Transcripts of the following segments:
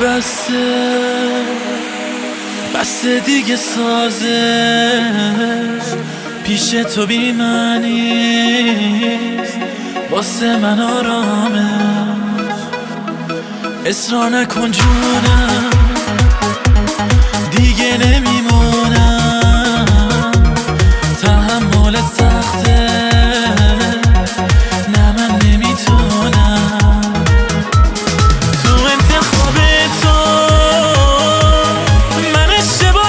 بسته دیگه سازش پیش تو بی معنیست، واسه من آرامش. اصرار نکن جونم، دیگه نمیمونم، تحملت سخته، نه من نمیتونم. تو انتخاب تو من اشتباه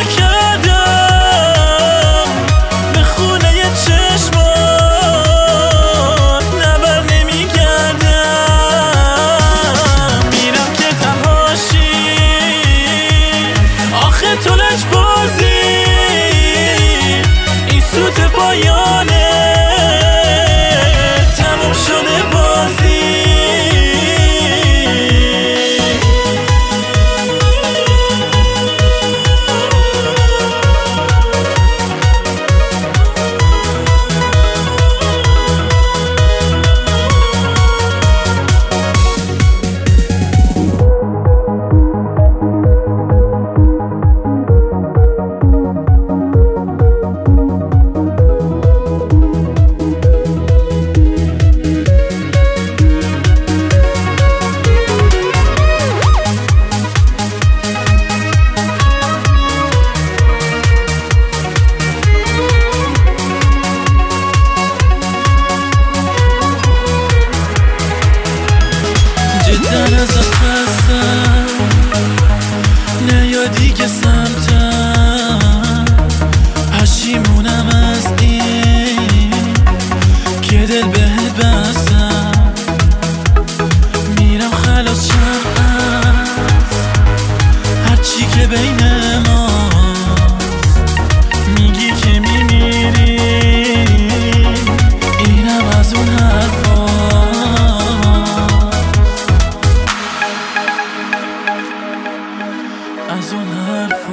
کردم، به خونه چشمات نبر نمیگردم. میرم که تنهاشی، آخه تو لج بازی، این سوت پایانه، تموم شده بازی. ازت خستم، نه یا دیگه سمتم، پشیمونم از این که دل بهت بستم. میرم خلاص شم از هرچی که بین ماست، میگی که میمیری، اینم از اون حرفا، از اون حرف.